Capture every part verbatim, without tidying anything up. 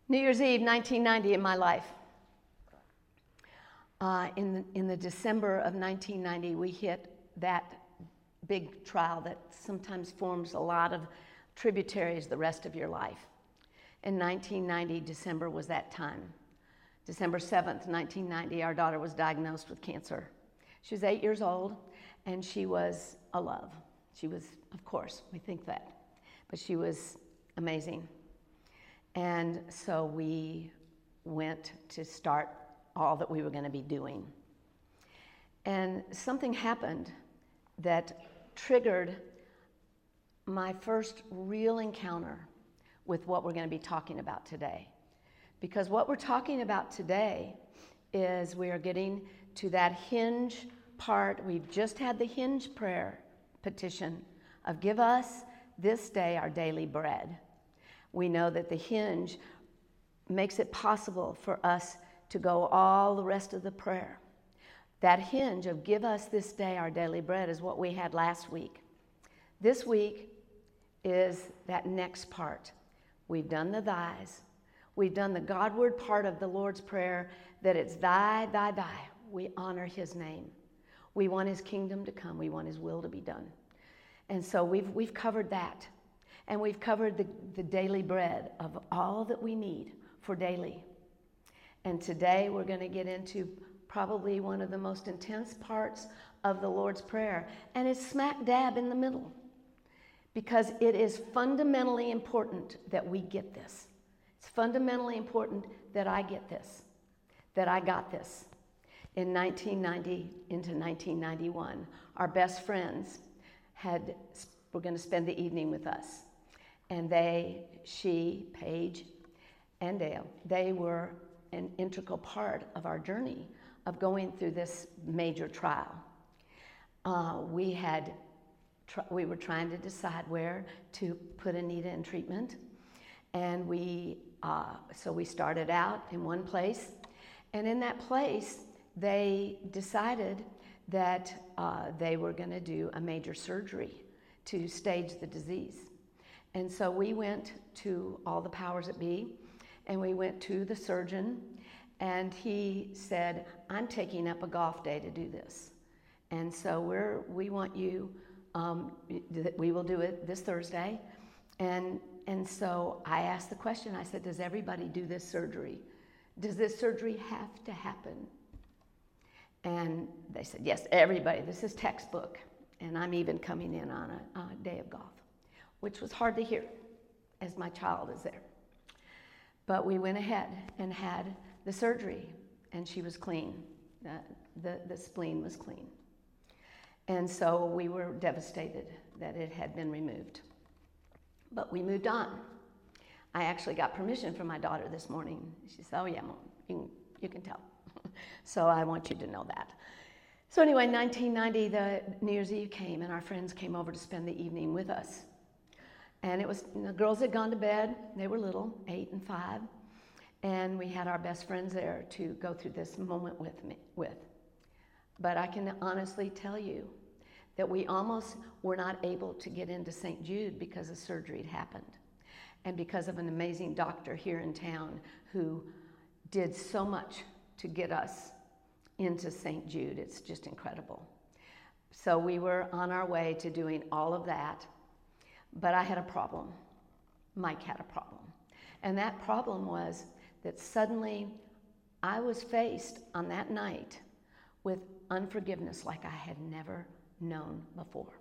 New Year's Eve, nineteen ninety, in my life. Uh, in, the, in the December of nineteen ninety, we hit that big trial that sometimes forms a lot of tributaries the rest of your life. In nineteen ninety, December was that time. December seventh, nineteen ninety, our daughter was diagnosed with cancer. She was eight years old, and she was a love. She was, of course, we think that, but she was amazing. And so we went to start all that we were going to be doing. And something happened that triggered my first real encounter with what we're going to be talking about today. Because what we're talking about today is we are getting to that hinge part. We've just had the hinge prayer petition of give us this day our daily bread. We know that the hinge makes it possible for us to go all the rest of the prayer. That hinge of give us this day our daily bread is what we had last week. This week is that next part. We've done the thys. We've done the Godward part of the Lord's Prayer, that it's thy, thy, thy. We honor his name. We want his kingdom to come. We want his will to be done. And so we've we've covered that. And we've covered the, the daily bread of all that we need for daily. And today we're going to get into probably one of the most intense parts of the Lord's Prayer. And it's smack dab in the middle. Because it is fundamentally important that we get this. It's fundamentally important that I get this. That I got this. In nineteen ninety into nineteen ninety-one, our best friends had were going to spend the evening with us. And they, she, Paige, and Dale, they were an integral part of our journey of going through this major trial. Uh, we had, tr- we were trying to decide where to put Anita in treatment, and we, uh, so we started out in one place, and in that place, they decided that uh, they were going to do a major surgery to stage the disease. And so we went to all the powers that be, and we went to the surgeon, and he said, I'm taking up a golf day to do this. And so we're, we want you, um, we will do it this Thursday. And, and so I asked the question, I said, does everybody do this surgery? Does this surgery have to happen? And they said, yes, everybody, this is textbook. And I'm even coming in on a, a day of golf, which was hard to hear as my child is there. But we went ahead and had the surgery, and she was clean. The, the, the spleen was clean. And so we were devastated that it had been removed. But we moved on. I actually got permission from my daughter this morning. She said, oh yeah, Mom, you can, you can tell. So I want you to know that. So anyway, nineteen ninety, the New Year's Eve came, and our friends came over to spend the evening with us. And it was, the girls had gone to bed. They were little, eight and five. And we had our best friends there to go through this moment with me, with. But I can honestly tell you that we almost were not able to get into Saint Jude because the surgery had happened. And because of an amazing doctor here in town who did so much to get us into Saint Jude. It's just incredible. So we were on our way to doing all of that. But I had a problem. Mike had a problem. And that problem was that suddenly I was faced on that night with unforgiveness like I had never known before.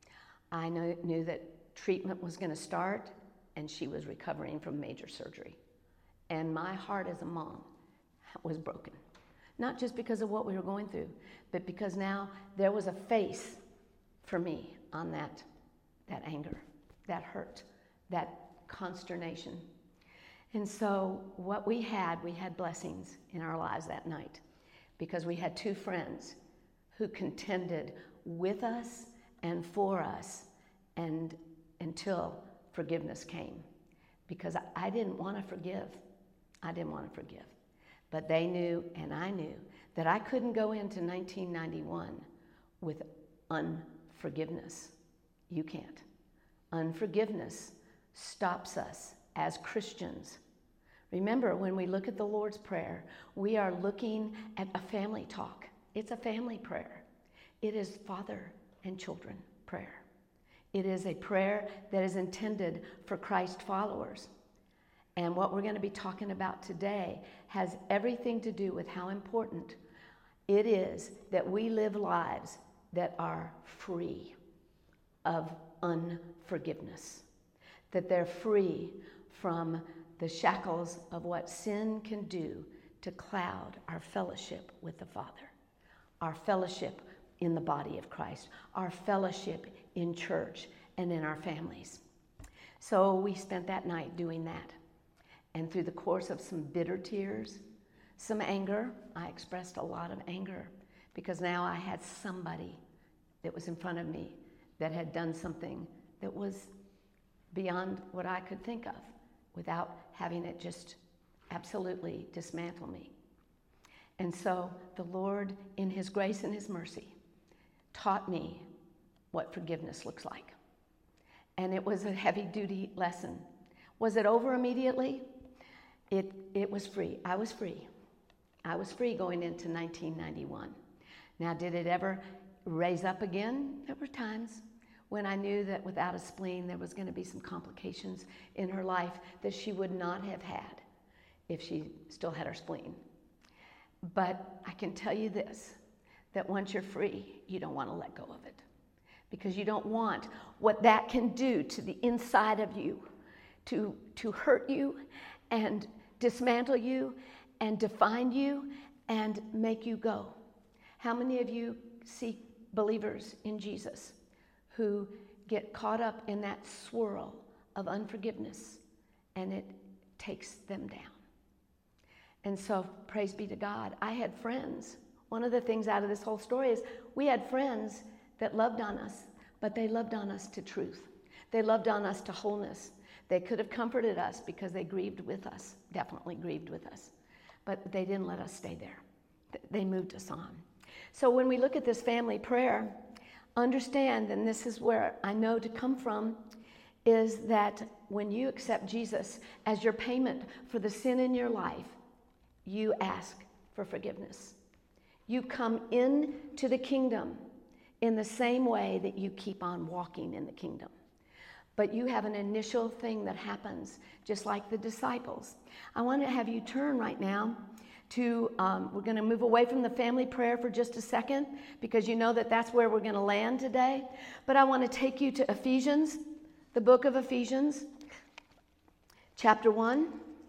I knew, knew that treatment was going to start, and she was recovering from major surgery. And my heart as a mom was broken. Not just because of what we were going through, but because now there was a face for me on that, that anger, that hurt, that consternation. And so what we had, we had blessings in our lives that night because we had two friends who contended with us and for us and until forgiveness came. Because I didn't want to forgive. I didn't want to forgive. But they knew, and I knew, that I couldn't go into nineteen ninety-one with unforgiveness. You can't. Unforgiveness stops us as Christians Remember, when we look at the Lord's Prayer, we are looking at a family talk. It's a family prayer. It is father and children prayer. It is a prayer that is intended for Christ followers. And what we're going to be talking about today has everything to do with how important it is that we live lives that are free of unforgiveness, that they're free from the shackles of what sin can do to cloud our fellowship with the Father, our fellowship in the body of Christ, our fellowship in church and in our families. So we spent that night doing that. And through the course of some bitter tears, some anger, I expressed a lot of anger because now I had somebody that was in front of me that had done something that was beyond what I could think of without having it just absolutely dismantle me. And so the Lord, in His grace and His mercy, taught me what forgiveness looks like. And it was a heavy-duty lesson. Was it over immediately? It, it was free. I was free. I was free going into nineteen ninety-one. Now, did it ever raise up again? There were times when I knew that without a spleen, there was going to be some complications in her life that she would not have had if she still had her spleen. But I can tell you this, that once you're free, you don't want to let go of it, because you don't want what that can do to the inside of you to, to hurt you and dismantle you and define you and make you go. How many of you see believers in Jesus who get caught up in that swirl of unforgiveness and it takes them down? And so, praise be to God. I had friends. One of the things out of this whole story is we had friends that loved on us, but they loved on us to truth. They loved on us to wholeness. They could have comforted us because they grieved with us, definitely grieved with us, but they didn't let us stay there. They moved us on. So when we look at this family prayer, understand, and this is where I know to come from, is that when you accept Jesus as your payment for the sin in your life, you ask for forgiveness. You come into the kingdom in the same way that you keep on walking in the kingdom. But you have an initial thing that happens, just like the disciples. I want to have you turn right now to, um, we're going to move away from the family prayer for just a second, because you know that that's where we're going to land today. But I want to take you to Ephesians, the book of Ephesians, chapter one.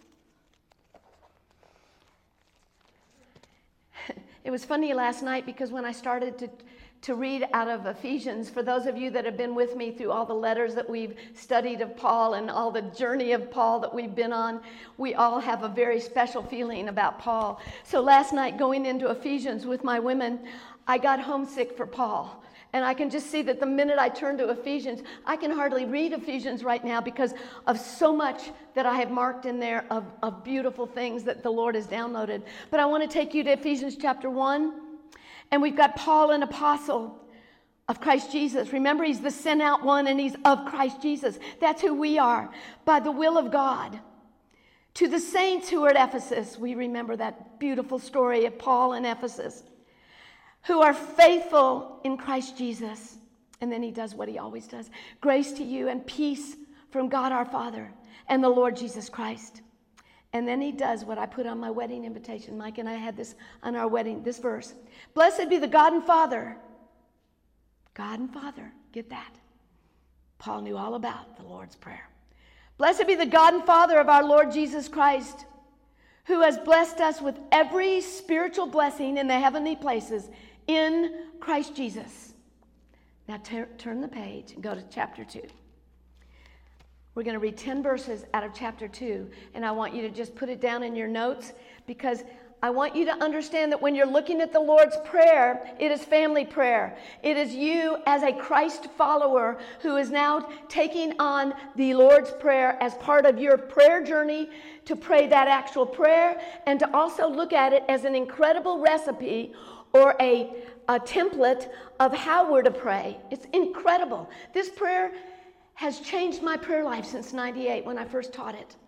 It was funny last night because when I started to to read out of Ephesians, for those of you that have been with me through all the letters that we've studied of Paul and all the journey of Paul that we've been on, we all have a very special feeling about Paul. So last night going into Ephesians with my women, I got homesick for Paul. And I can just see that the minute I turn to Ephesians, I can hardly read Ephesians right now because of so much that I have marked in there of, of beautiful things that the Lord has downloaded. But I want to take you to Ephesians chapter one. And we've got Paul, an apostle of Christ Jesus. Remember, he's the sent out one and he's of Christ Jesus. That's who we are, by the will of God. To the saints who are at Ephesus, we remember that beautiful story of Paul in Ephesus, who are faithful in Christ Jesus. And then he does what he always does. Grace to you and peace from God our Father and the Lord Jesus Christ. And then he does what I put on my wedding invitation. Mike and I had this on our wedding, this verse. Blessed be the God and Father. God and Father, get that. Paul knew all about the Lord's Prayer. Blessed be the God and Father of our Lord Jesus Christ, who has blessed us with every spiritual blessing in the heavenly places in Christ Jesus. Now ter- turn the page and go to chapter two. We're going to read ten verses out of chapter two, and I want you to just put it down in your notes, because I want you to understand that when you're looking at the Lord's Prayer, it is family prayer. It is you as a Christ follower who is now taking on the Lord's Prayer as part of your prayer journey to pray that actual prayer, and to also look at it as an incredible recipe or a, a template of how we're to pray. It's incredible. This prayer has changed my prayer life since ninety-eight when I first taught it,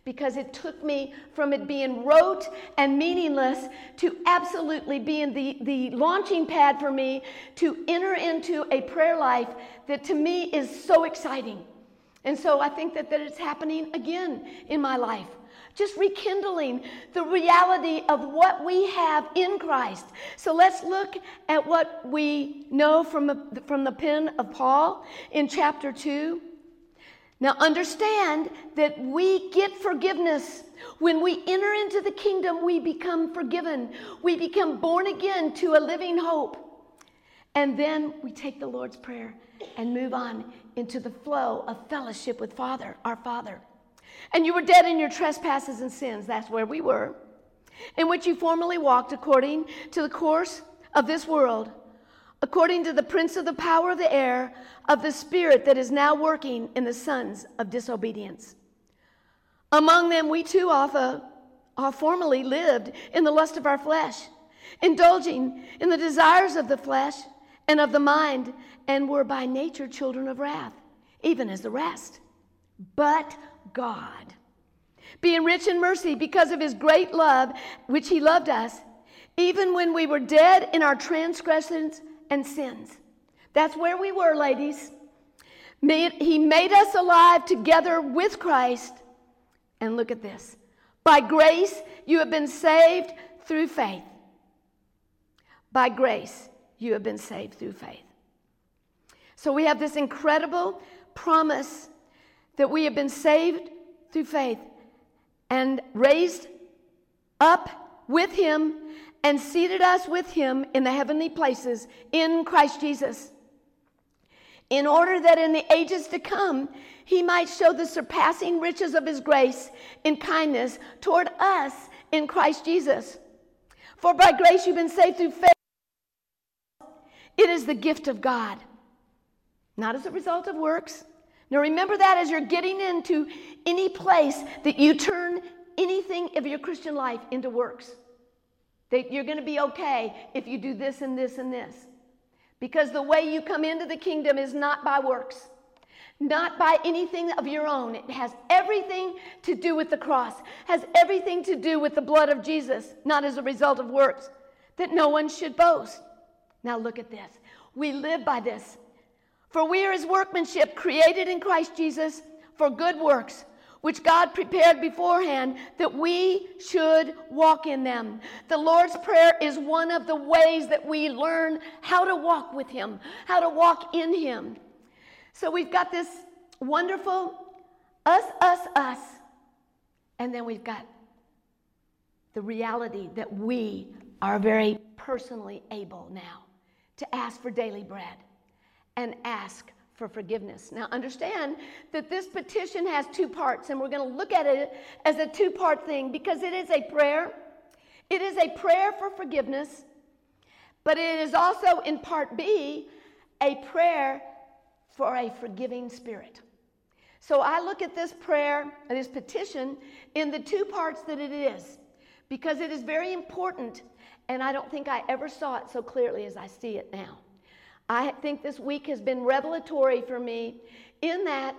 because it took me from it being rote and meaningless to absolutely being the, the launching pad for me to enter into a prayer life that to me is so exciting. And so I think that, that it's happening again in my life. Just rekindling the reality of what we have in Christ. So let's look at what we know from the, from the pen of Paul in chapter two. Now understand that we get forgiveness. When we enter into the kingdom, we become forgiven. We become born again to a living hope. And then we take the Lord's Prayer and move on into the flow of fellowship with Father, our Father. And you were dead in your trespasses and sins. That's where we were. In which you formerly walked according to the course of this world, according to the prince of the power of the air, of the spirit that is now working in the sons of disobedience. Among them we too also uh, formerly lived in the lust of our flesh, indulging in the desires of the flesh and of the mind, and were by nature children of wrath, even as the rest. But God, being rich in mercy because of his great love, which he loved us, even when we were dead in our transgressions and sins. That's where we were, ladies. He made us alive together with Christ. And look at this. By grace, you have been saved through faith. By grace, you have been saved through faith. So we have this incredible promise that we have been saved through faith and raised up with him and seated us with him in the heavenly places in Christ Jesus, in order that in the ages to come he might show the surpassing riches of his grace in kindness toward us in Christ Jesus. For by grace you've been saved through faith. It is the gift of God, not as a result of works. Now remember that as you're getting into any place that you turn anything of your Christian life into works. That you're going to be okay if you do this and this and this. Because the way you come into the kingdom is not by works. Not by anything of your own. It has everything to do with the cross. Has everything to do with the blood of Jesus. Not as a result of works. That no one should boast. Now look at this. We live by this. For we are his workmanship, created in Christ Jesus for good works, which God prepared beforehand that we should walk in them. The Lord's Prayer is one of the ways that we learn how to walk with him, how to walk in him. So we've got this wonderful us, us, us, and then we've got the reality that we are very personally able now to ask for daily bread and ask for forgiveness. Now understand that this petition has two parts, and we're going to look at it as a two-part thing because it is a prayer. It is a prayer for forgiveness, but it is also in part B a prayer for a forgiving spirit. So I look at this prayer, this petition, in the two parts that it is, because it is very important, and I don't think I ever saw it so clearly as I see it now. I think this week has been revelatory for me in that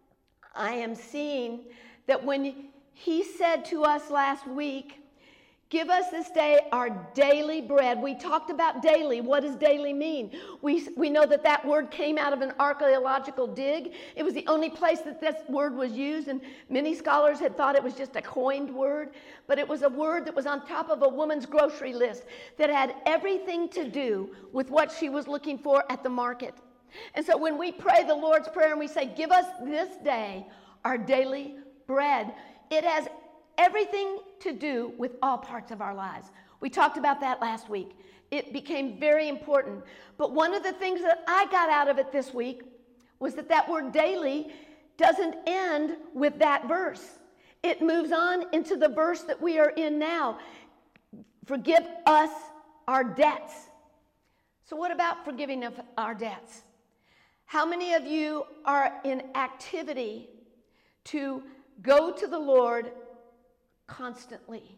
I am seeing that when he said to us last week, give us this day our daily bread. We talked about daily. What does daily mean? We, we know that that word came out of an archaeological dig. It was the only place that this word was used, and many scholars had thought it was just a coined word, but it was a word that was on top of a woman's grocery list that had everything to do with what she was looking for at the market. And so when we pray the Lord's Prayer and we say, give us this day our daily bread, it has everything to do with all parts of our lives. We talked about that last week. It became very important. But one of the things that I got out of it this week was that that word daily doesn't end with that verse. It moves on into the verse that we are in now. Forgive us our debts. So what about forgiving of our debts? How many of you are in activity to go to the Lord constantly,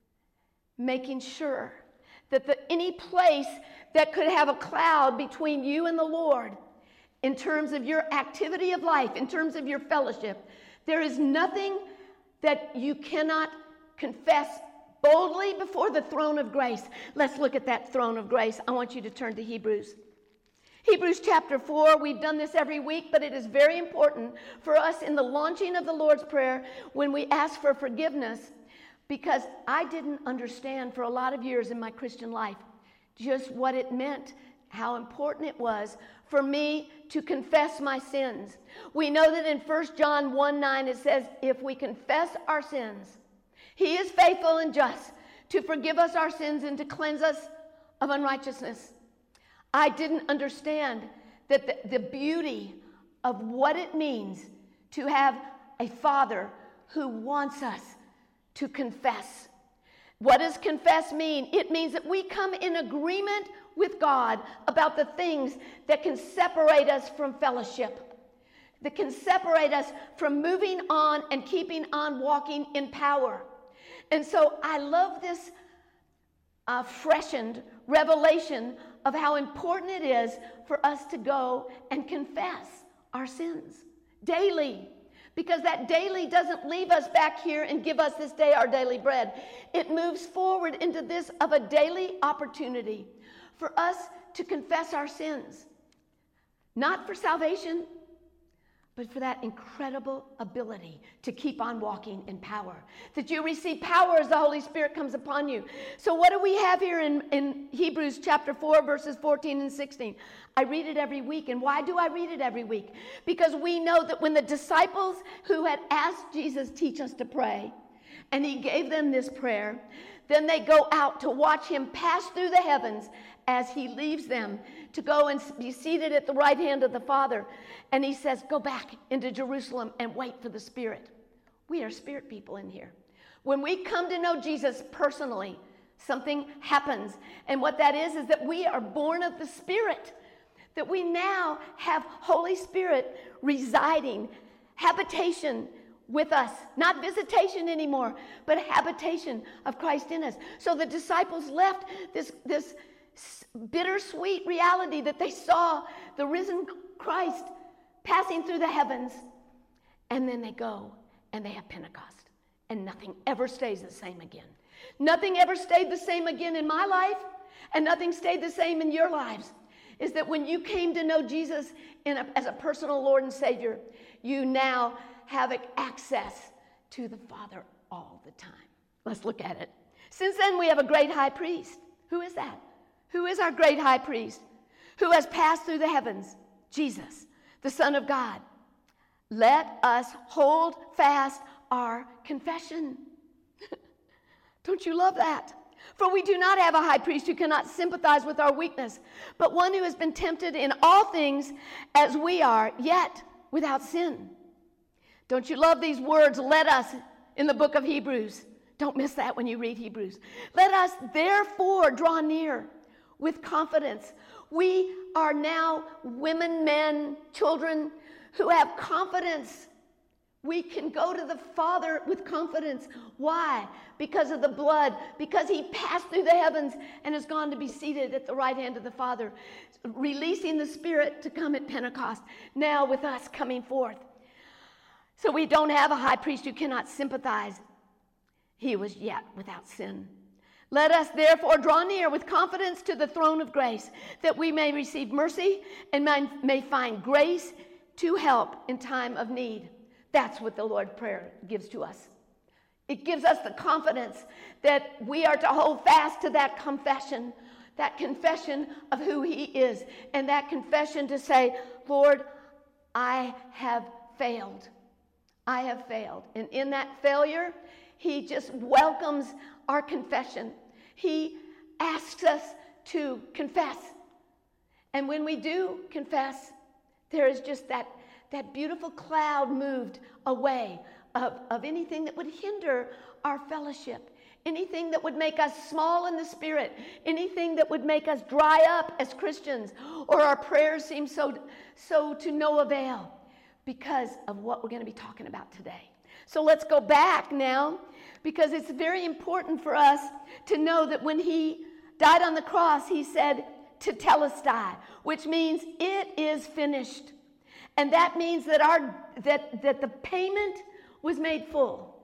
making sure that the, any place that could have a cloud between you and the Lord in terms of your activity of life, in terms of your fellowship, there is nothing that you cannot confess boldly before the throne of grace. Let's look at that throne of grace. I want you to turn to Hebrews. Hebrews chapter four, we've done this every week, but it is very important for us in the launching of the Lord's Prayer when we ask for forgiveness, because I didn't understand for a lot of years in my Christian life just what it meant, how important it was for me to confess my sins. We know that in First John one nine it says, if we confess our sins, he is faithful and just to forgive us our sins and to cleanse us of unrighteousness. I didn't understand that the, the beauty of what it means to have a Father who wants us to confess. What does confess mean? It means that we come in agreement with God about the things that can separate us from fellowship, that can separate us from moving on and keeping on walking in power. And so I love this uh, freshened revelation of how important it is for us to go and confess our sins daily. Because that daily doesn't leave us back here and give us this day our daily bread. It moves forward into this of a daily opportunity for us to confess our sins. Not for salvation, but for that incredible ability to keep on walking in power. That you receive power as the Holy Spirit comes upon you. So what do we have here in, in Hebrews chapter four, verses fourteen and sixteen? I read it every week. And why do I read it every week? Because we know that when the disciples who had asked Jesus, teach us to pray, and he gave them this prayer, then they go out to watch him pass through the heavens as he leaves them to go and be seated at the right hand of the Father. And he says, go back into Jerusalem and wait for the Spirit. We are spirit people in here. When we come to know Jesus personally, something happens. And what that is, is that we are born of the Spirit. That we now have Holy Spirit residing, habitation with us. Not visitation anymore, but habitation of Christ in us. So the disciples left this, this bittersweet reality that they saw the risen Christ passing through the heavens, and then they go and they have Pentecost, and nothing ever stays the same again. Nothing ever stayed the same again in my life, and nothing stayed the same in your lives. Is that when you came to know Jesus in a, as a personal Lord and Savior, you now have access to the Father all the time. Let's look at it. Since then, we have a great high priest. Who is that? Who is our great high priest? Who has passed through the heavens? Jesus, the Son of God. Let us hold fast our confession. Don't you love that? For we do not have a high priest who cannot sympathize with our weakness, but one who has been tempted in all things as we are, yet without sin. Don't you love these words? Let us, in the book of Hebrews. Don't miss that when you read Hebrews. Let us therefore draw near with confidence. We are now women, men, children who have confidence. We can go to the Father with confidence. Why? Because of the blood. Because he passed through the heavens and has gone to be seated at the right hand of the Father, releasing the Spirit to come at Pentecost, now with us coming forth. So we don't have a high priest who cannot sympathize. He was yet without sin. Let us therefore draw near with confidence to the throne of grace, that we may receive mercy and may find grace to help in time of need. That's what the Lord's Prayer gives to us. It gives us the confidence that we are to hold fast to that confession, that confession of who he is, and that confession to say, Lord, I have failed. I have failed. And in that failure, he just welcomes our confession. He asks us to confess. And when we do confess, there is just that, that beautiful cloud moved away of, of anything that would hinder our fellowship, anything that would make us small in the spirit, anything that would make us dry up as Christians, or our prayers seem so, so to no avail because of what we're going to be talking about today. So let's go back now, because it's very important for us to know that when he died on the cross, he said, tetelestai, which means it is finished. And that means that our that, that the payment was made full.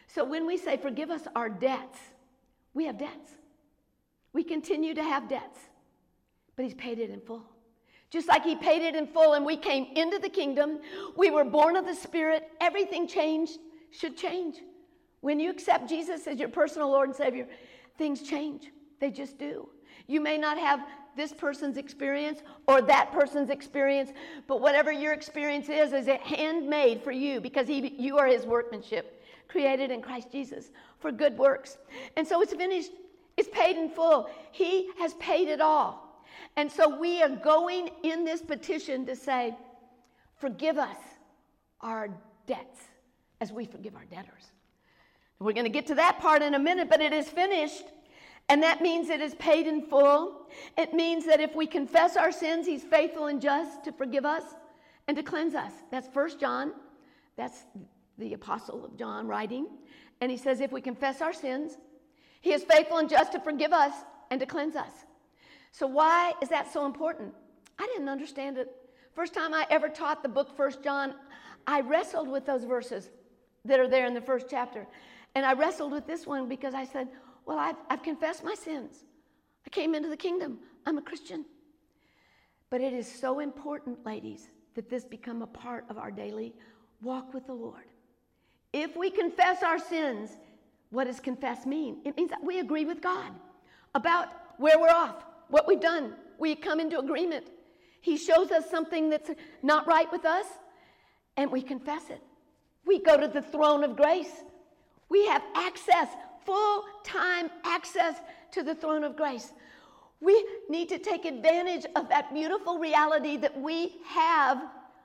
So when we say forgive us our debts, we have debts. We continue to have debts, but he's paid it in full. Just like he paid it in full and we came into the kingdom, we were born of the Spirit, everything changed, should change. When you accept Jesus as your personal Lord and Savior, things change. They just do. You may not have this person's experience or that person's experience, but whatever your experience is, is it handmade for you because he, you are his workmanship, created in Christ Jesus for good works. And so it's finished. It's paid in full. He has paid it all. And so we are going in this petition to say, forgive us our debts as we forgive our debtors. We're going to get to that part in a minute, but it is finished. And that means it is paid in full. It means that if we confess our sins, he's faithful and just to forgive us and to cleanse us. That's First John. That's the apostle of John writing. And he says if we confess our sins, he is faithful and just to forgive us and to cleanse us. So why is that so important? I didn't understand it. First time I ever taught the book First John, I wrestled with those verses that are there in the first chapter. And I wrestled with this one because I said, well, I've, I've confessed my sins. I came into the kingdom. I'm a Christian. But it is so important, ladies, that this become a part of our daily walk with the Lord. If we confess our sins, what does confess mean? It means that we agree with God about where we're off, what we've done. We come into agreement. He shows us something that's not right with us, and we confess it. We go to the throne of grace. We have access, full-time access to the throne of grace. We need to take advantage of that beautiful reality that we have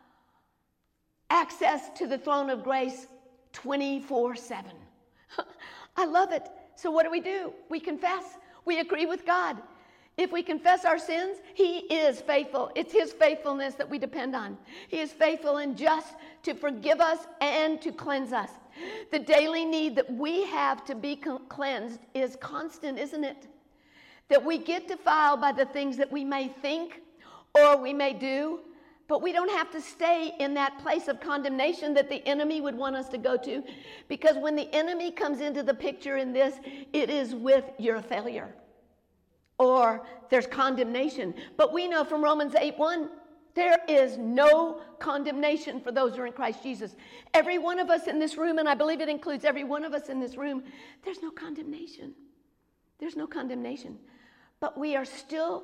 access to the throne of grace twenty-four seven. I love it. So what do we do? We confess. We agree with God. If we confess our sins, he is faithful. It's his faithfulness that we depend on. He is faithful and just to forgive us and to cleanse us. The daily need that we have to be cleansed is constant, isn't it? That we get defiled by the things that we may think or we may do, but we don't have to stay in that place of condemnation that the enemy would want us to go to, because when the enemy comes into the picture in this, it is with you're a failure or there's condemnation. But we know from Romans eight one, there is no condemnation for those who are in Christ Jesus. Every one of us in this room, and I believe it includes every one of us in this room, there's no condemnation. There's no condemnation. But we are still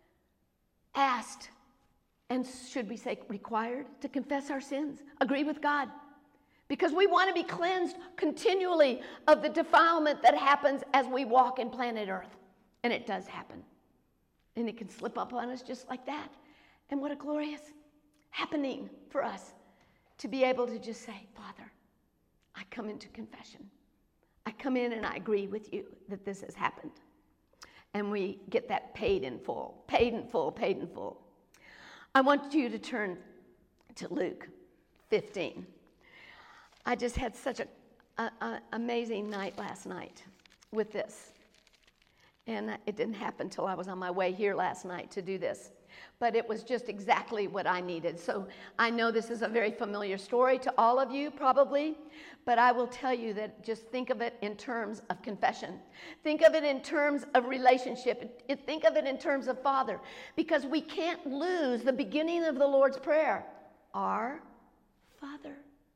asked, and should we say required, to confess our sins, agree with God. Because we want to be cleansed continually of the defilement that happens as we walk in planet Earth. And it does happen. And it can slip up on us just like that. And what a glorious happening for us to be able to just say, Father, I come into confession. I come in and I agree with you that this has happened. And we get that paid in full, paid in full, paid in full. I want you to turn to Luke fifteen. I just had such an amazing night last night with this. And it didn't happen until I was on my way here last night to do this. But it was just exactly what I needed. So I know this is a very familiar story to all of you, probably. But I will tell you that just think of it in terms of confession. Think of it in terms of relationship. Think of it in terms of Father. Because we can't lose the beginning of the Lord's Prayer. Our Father.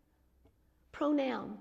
Pronoun.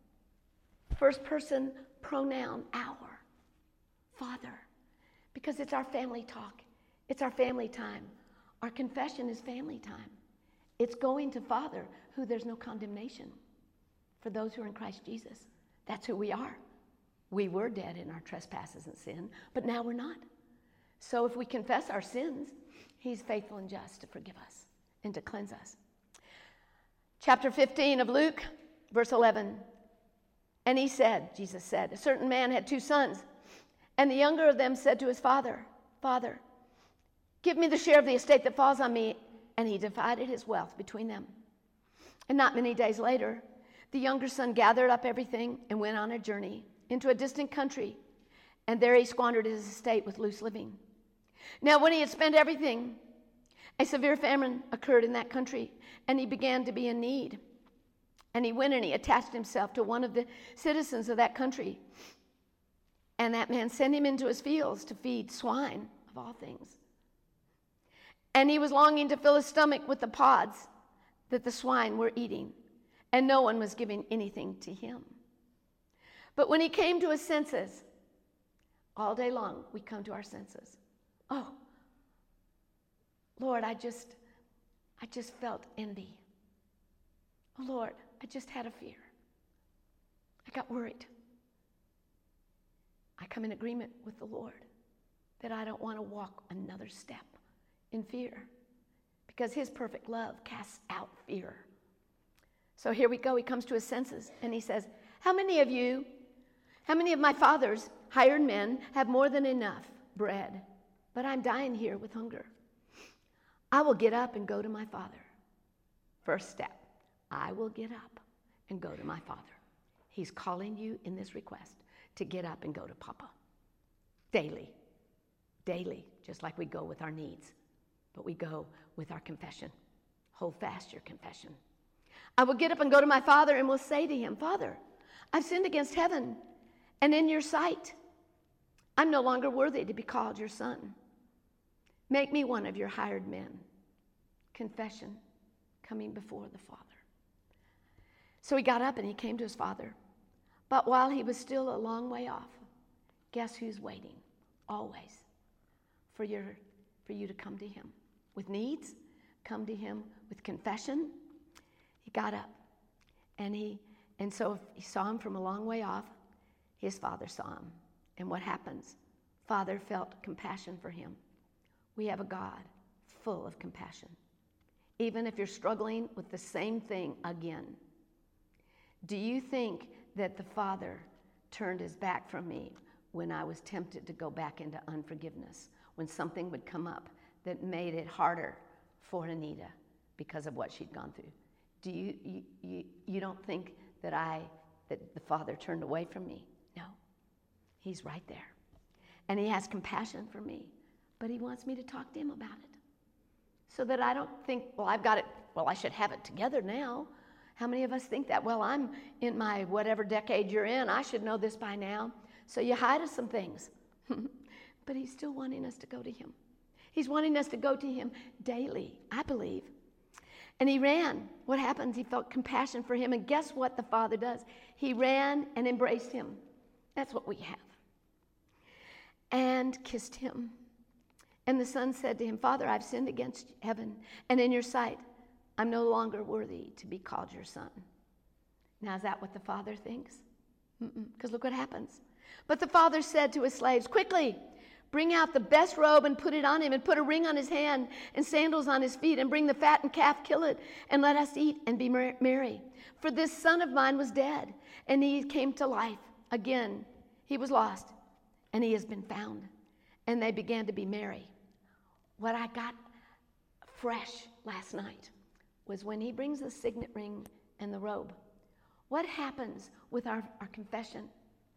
First person pronoun, our Father. Because it's our family talk. It's our family time. Our confession is family time. It's going to Father, who there's no condemnation for those who are in Christ Jesus. That's who we are. We were dead in our trespasses and sin, but now we're not. So if we confess our sins, he's faithful and just to forgive us and to cleanse us. Chapter fifteen of Luke, verse eleven. And he said, Jesus said, a certain man had two sons, and the younger of them said to his father, Father, give me the share of the estate that falls on me. And he divided his wealth between them. And not many days later, the younger son gathered up everything and went on a journey into a distant country. And there he squandered his estate with loose living. Now when he had spent everything, a severe famine occurred in that country, and he began to be in need. And he went and he attached himself to one of the citizens of that country. And that man sent him into his fields to feed swine, of all things. And he was longing to fill his stomach with the pods that the swine were eating. And no one was giving anything to him. But when he came to his senses, all day long we come to our senses. Oh, Lord, I just, I just felt envy. Oh, Lord, I just had a fear. I got worried. I come in agreement with the Lord that I don't want to walk another step in fear, because his perfect love casts out fear. So here we go. He comes to his senses and he says, how many of you, how many of my father's hired men have more than enough bread, but I'm dying here with hunger? I will get up and go to my father. First step, I will get up and go to my father. He's calling you in this request to get up and go to Papa. Daily. Daily, just like we go with our needs. But we go with our confession. Hold fast your confession. I will get up and go to my father and will say to him, Father, I've sinned against heaven and in your sight. I'm no longer worthy to be called your son. Make me one of your hired men. Confession, coming before the Father. So he got up and he came to his father. But while he was still a long way off, guess who's waiting? Always. For your, for you to come to him. With needs, come to him with confession. He got up. And he and so he saw him from a long way off. His father saw him. And what happens? Father felt compassion for him. We have a God full of compassion. Even if you're struggling with the same thing again. Do you think that the Father turned his back from me when I was tempted to go back into unforgiveness? When something would come up that made it harder for Anita because of what she'd gone through? Do you, you, you, you don't think that I, that the Father turned away from me? No. He's right there. And he has compassion for me. But he wants me to talk to him about it. So that I don't think, well, I've got it, well, I should have it together now. How many of us think that? Well, I'm in my whatever decade you're in. I should know this by now. So you hide us some things. But he's still wanting us to go to him. He's wanting us to go to him daily, I believe. And he ran. What happens? He felt compassion for him. And guess what the Father does? He ran and embraced him. That's what we have. And kissed him. And the son said to him, Father, I've sinned against heaven and in your sight. I'm no longer worthy to be called your son. Now, is that what the Father thinks? Because look what happens. But the Father said to his slaves, quickly, bring out the best robe and put it on him, and put a ring on his hand and sandals on his feet, and bring the fattened calf, kill it, and let us eat and be merry. For this son of mine was dead, and he came to life. Again, he was lost, and he has been found. And they began to be merry. What I got fresh last night was when he brings the signet ring and the robe. What happens with our, our confession?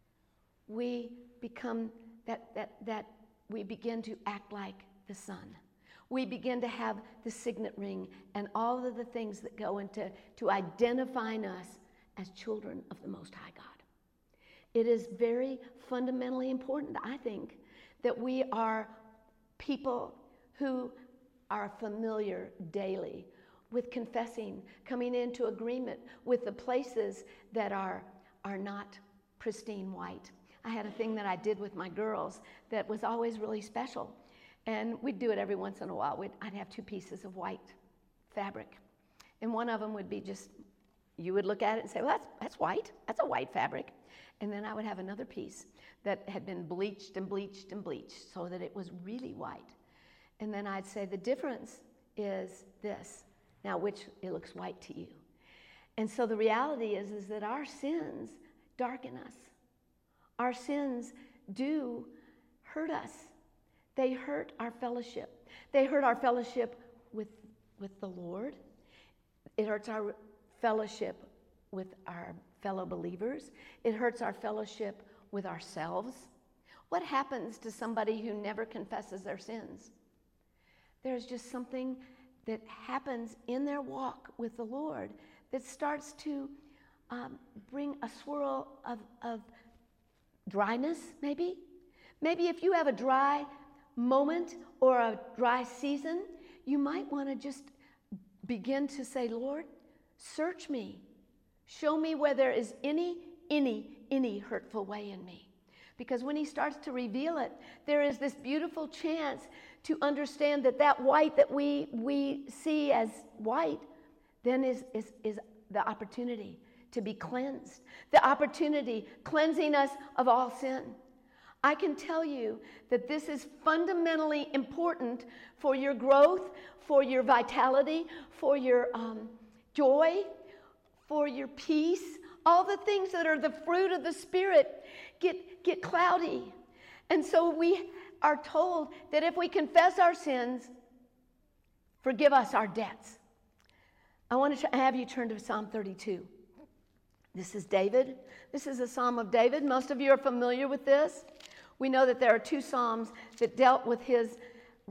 We become that, that, that we begin to act like the Son. We begin to have the signet ring and all of the things that go into to identifying us as children of the Most High God. It is very fundamentally important, I think, that we are people who are familiar daily with confessing, coming into agreement with the places that are, are not pristine white. I had a thing that I did with my girls that was always really special. And we'd do it every once in a while. We'd, I'd have two pieces of white fabric. And one of them would be just, you would look at it and say, well, that's, that's white. That's a white fabric. And then I would have another piece that had been bleached and bleached and bleached so that it was really white. And then I'd say, the difference is this. Now, which it looks white to you. And so the reality is, is that our sins darken us. Our sins do hurt us. They hurt our fellowship. They hurt our fellowship with, with the Lord. It hurts our fellowship with our fellow believers. It hurts our fellowship with ourselves. What happens to somebody who never confesses their sins? There's just something that happens in their walk with the Lord that starts to um, bring a swirl of, of dryness, maybe. Maybe if you have a dry moment or a dry season, you might want to just begin to say, Lord, search me. Show me where there is any, any, any hurtful way in me. Because when he starts to reveal it, there is this beautiful chance to understand that that white that we we see as white then is, is, is the opportunity to be cleansed. The opportunity cleansing us of all sin. I can tell you that this is fundamentally important for your growth, for your vitality, for your um, joy, for your peace. All the things that are the fruit of the Spirit get, get cloudy. And so we are told that if we confess our sins, forgive us our debts. I want to have you turn to Psalm thirty-two. This is David. This is a psalm of David. Most of you are familiar with this. We know that there are two psalms that dealt with his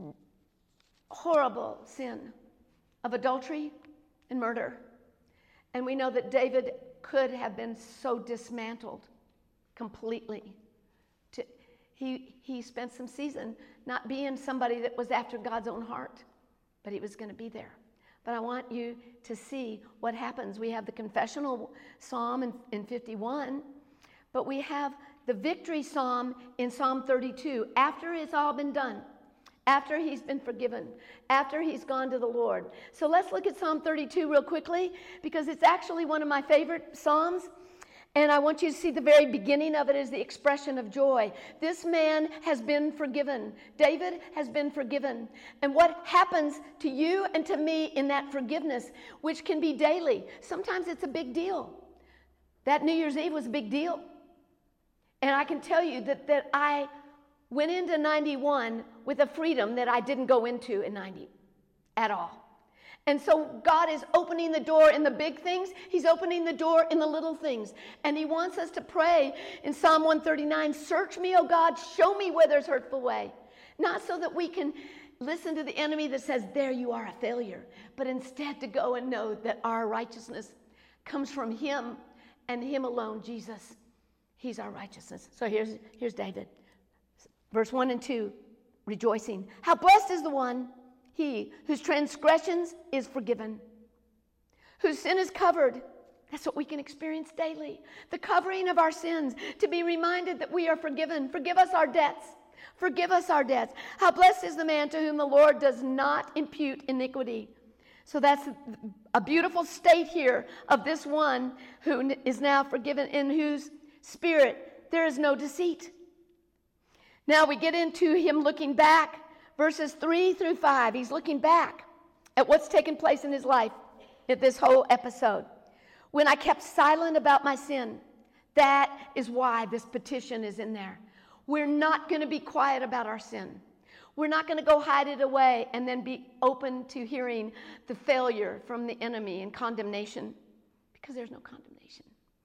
horrible sin of adultery and murder. And we know that David could have been so dismantled completely. To, he, he spent some season not being somebody that was after God's own heart, but he was going to be there. But I want you to see what happens. We have the confessional psalm in, in fifty-one, but we have the victory psalm in Psalm thirty-two. After it's all been done, after he's been forgiven, after he's gone to the Lord. So let's look at Psalm thirty-two real quickly, because it's actually one of my favorite psalms. And I want you to see the very beginning of it is the expression of joy. This man has been forgiven. David has been forgiven. And what happens to you and to me in that forgiveness, which can be daily, sometimes it's a big deal. That New Year's Eve was a big deal. And I can tell you that, that I went into ninety-one with a freedom that I didn't go into in ninety at all. And so God is opening the door in the big things. He's opening the door in the little things. And he wants us to pray in Psalm one thirty-nine, search me, O God, show me where there's hurtful way. Not so that we can listen to the enemy that says, there you are, a failure. But instead to go and know that our righteousness comes from him and him alone, Jesus. He's our righteousness. So here's, here's David. Verse one and two, rejoicing. How blessed is the one, he whose transgressions is forgiven, whose sin is covered. That's what we can experience daily. The covering of our sins, to be reminded that we are forgiven. Forgive us our debts. Forgive us our debts. How blessed is the man to whom the Lord does not impute iniquity. So that's a beautiful state here of this one who is now forgiven, in whose spirit there is no deceit. Now we get into him looking back, verses three through five. He's looking back at what's taken place in his life at this whole episode. When I kept silent about my sin, that is why this petition is in there. We're not going to be quiet about our sin. We're not going to go hide it away and then be open to hearing the failure from the enemy and condemnation, because there's no condemnation.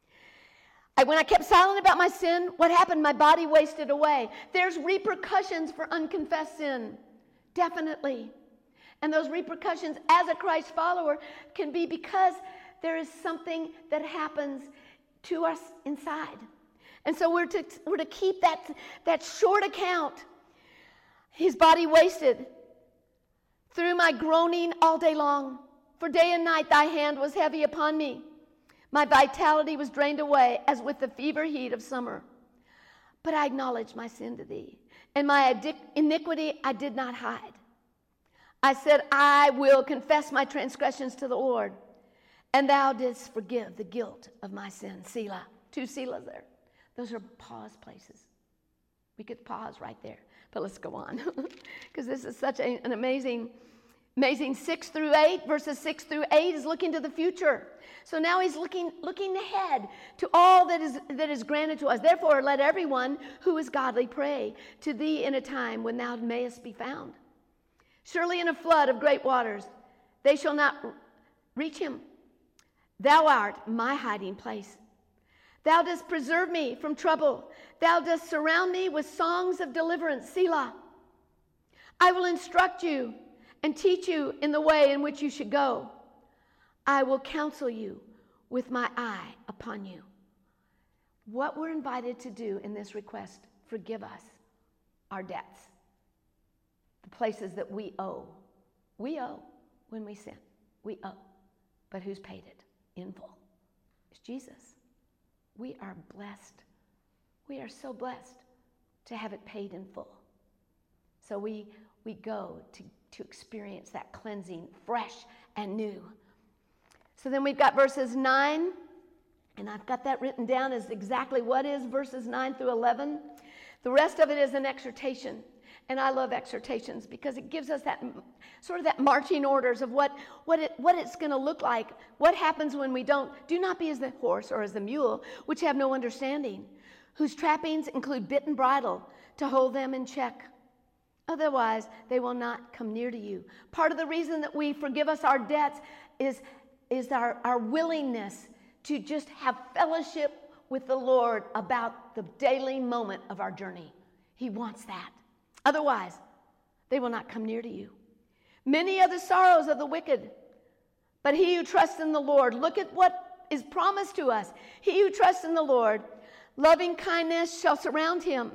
I, when I kept silent about my sin, what happened? My body wasted away. There's repercussions for unconfessed sin, definitely. And those repercussions as a Christ follower can be because there is something that happens to us inside. And so we're to, we're to keep that, that short account. His body wasted through my groaning all day long. For day and night thy hand was heavy upon me. My vitality was drained away as with the fever heat of summer. But I acknowledged my sin to thee, and my iniquity I did not hide. I said, I will confess my transgressions to the Lord, and thou didst forgive the guilt of my sin. Selah. Two Selahs there. Those are pause places. We could pause right there. But let's go on, because this is such a, an amazing, amazing six through eight. Verses six through eight is looking to the future. So now he's looking looking ahead to all that is that is granted to us. Therefore, let everyone who is godly pray to thee in a time when thou mayest be found. Surely in a flood of great waters they shall not reach him. Thou art my hiding place. Thou dost preserve me from trouble. Thou dost surround me with songs of deliverance. Selah. I will instruct you and teach you in the way in which you should go. I will counsel you with my eye upon you. What we're invited to do in this request, forgive us our debts, the places that we owe. We owe when we sin. We owe. But who's paid it in full? It's Jesus. We are blessed. We are so blessed to have it paid in full. So we we go to, to experience that cleansing fresh and new. So then we've got verses nine, and I've got that written down as exactly what is verses nine through eleven. The rest of it is an exhortation. And I love exhortations because it gives us that sort of that marching orders of what, what, it, what it's going to look like. What happens when we don't? Do not be as the horse or as the mule, which have no understanding, whose trappings include bit and bridle to hold them in check. Otherwise, they will not come near to you. Part of the reason that we forgive us our debts is, is our, our willingness to just have fellowship with the Lord about the daily moment of our journey. He wants that. Otherwise, they will not come near to you. Many are the sorrows of the wicked, but he who trusts in the Lord, look at what is promised to us. He who trusts in the Lord, loving kindness shall surround him.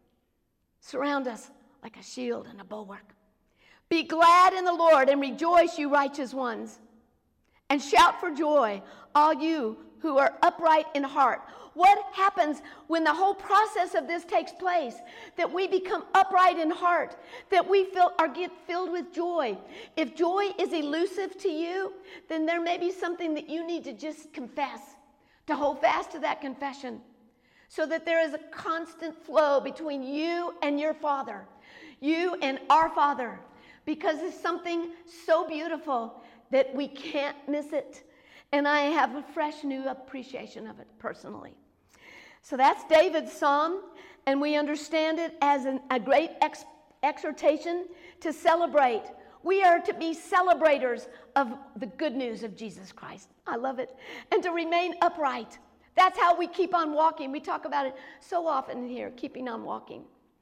Surround us like a shield and a bulwark. Be glad in the Lord and rejoice, you righteous ones, and shout for joy, all you who are upright in heart. What happens when the whole process of this takes place? That we become upright in heart, that we feel or get filled with joy. If joy is elusive to you, then there may be something that you need to just confess, to hold fast to that confession, so that there is a constant flow between you and your Father, you and our Father, because it's something so beautiful that we can't miss it. And I have a fresh new appreciation of it personally. So that's David's psalm, and we understand it as an, a great ex- exhortation to celebrate. We are to be celebrators of the good news of Jesus Christ. I love it. And to remain upright. That's how we keep on walking. We talk about it so often here, keeping on walking.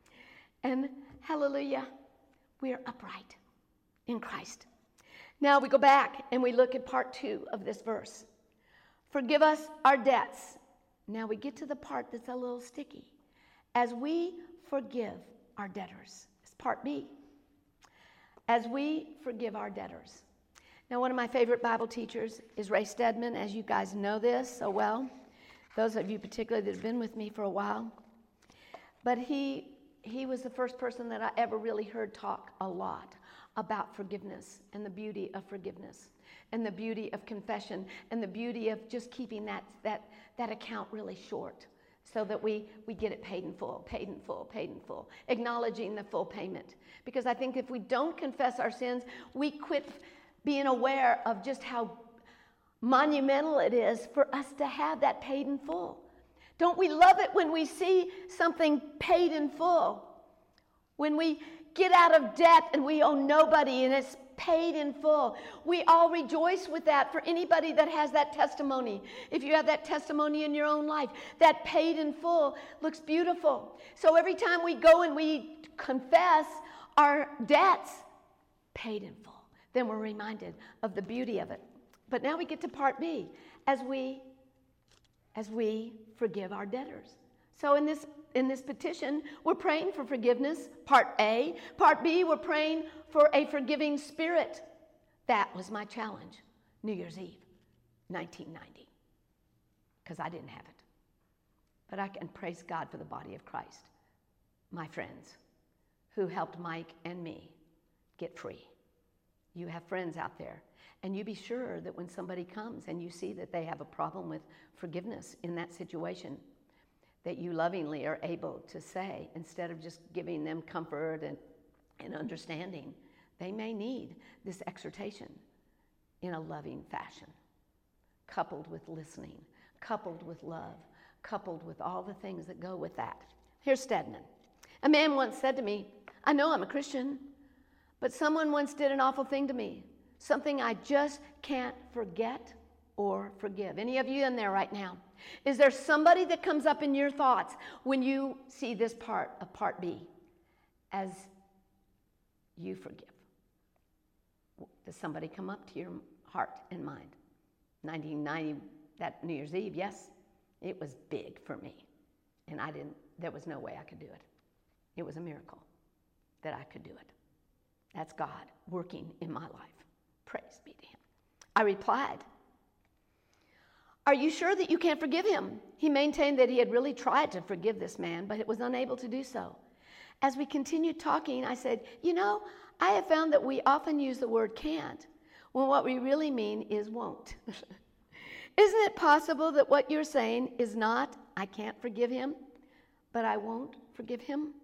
And hallelujah, we are upright in Christ. Now we go back and we look at part two of this verse. Forgive us our debts. Now we get to the part that's a little sticky. As we forgive our debtors. It's part B. As we forgive our debtors. Now one of my favorite Bible teachers is Ray Stedman, as you guys know this so well. Those of you particularly that have been with me for a while. But he he was the first person that I ever really heard talk a lot about forgiveness and the beauty of forgiveness and the beauty of confession and the beauty of just keeping that that that account really short so that we we get it paid in full, paid in full, paid in full, acknowledging the full payment. Because I think if we don't confess our sins, we quit being aware of just how monumental it is for us to have that paid in full. Don't we love it when we see something paid in full? When we get out of debt and we owe nobody and it's paid in full. We all rejoice with that. For anybody that has that testimony, if you have that testimony in your own life, that paid in full looks beautiful. So every time we go and we confess our debts, paid in full, then we're reminded of the beauty of it. But now we get to part B, as we as we forgive our debtors. So in this in this petition, we're praying for forgiveness, part A. Part B, we're praying for a forgiving spirit. That was my challenge, New Year's Eve, nineteen ninety, because I didn't have it. But I can praise God for the body of Christ, my friends, who helped Mike and me get free. You have friends out there. And you be sure that when somebody comes and you see that they have a problem with forgiveness in that situation, that you lovingly are able to say, instead of just giving them comfort and, and understanding, they may need this exhortation in a loving fashion, coupled with listening, coupled with love, coupled with all the things that go with that. Here's Stedman. A man once said to me, I know I'm a Christian, but someone once did an awful thing to me. Something I just can't forget or forgive. Any of you in there right now? Is there somebody that comes up in your thoughts when you see this part of part B? As you forgive. Does somebody come up to your heart and mind? nineteen ninety, that New Year's Eve, yes, it was big for me. And I didn't, there was no way I could do it. It was a miracle that I could do it. That's God working in my life. Praise be to him. I replied, "Are you sure that you can't forgive him?" He maintained that he had really tried to forgive this man, but was unable to do so. As we continued talking, I said, "You know, I have found that we often use the word can't, when what we really mean is won't. Isn't it possible that what you're saying is not, I can't forgive him, but I won't forgive him?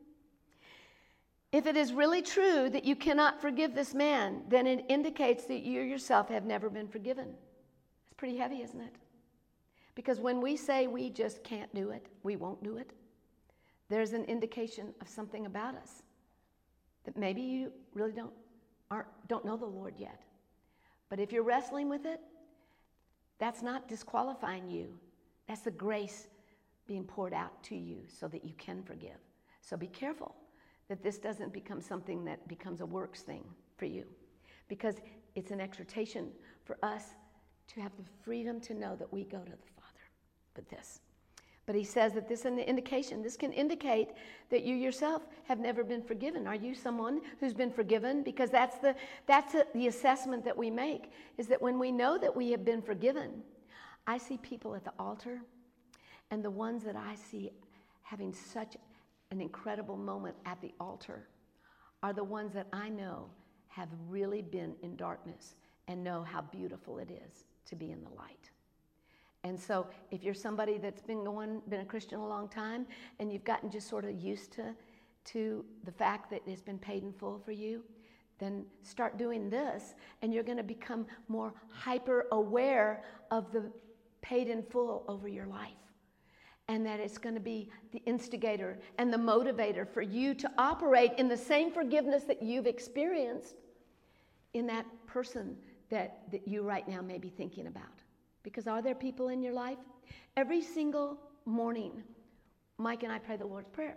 If it is really true that you cannot forgive this man, then it indicates that you yourself have never been forgiven." It's pretty heavy, isn't it? Because when we say we just can't do it, we won't do it, there's an indication of something about us that maybe you really don't, aren't, don't know the Lord yet. But if you're wrestling with it, that's not disqualifying you. That's the grace being poured out to you so that you can forgive. So be careful that this doesn't become something that becomes a works thing for you, because it's an exhortation for us to have the freedom to know that we go to the Father with this. But he says that this is an indication. This can indicate that you yourself have never been forgiven. Are you someone who's been forgiven? Because that's the that's a, the assessment that we make, is that when we know that we have been forgiven, I see people at the altar, and the ones that I see having such an incredible moment at the altar are the ones that I know have really been in darkness and know how beautiful it is to be in the light. And so if you're somebody that's been going, been a Christian a long time, and you've gotten just sort of used to, to the fact that it's been paid in full for you, then start doing this, and you're going to become more hyper aware of the paid in full over your life. And that it's going to be the instigator and the motivator for you to operate in the same forgiveness that you've experienced in that person that, that you right now may be thinking about. Because are there people in your life? Every single morning, Mike and I pray the Lord's Prayer.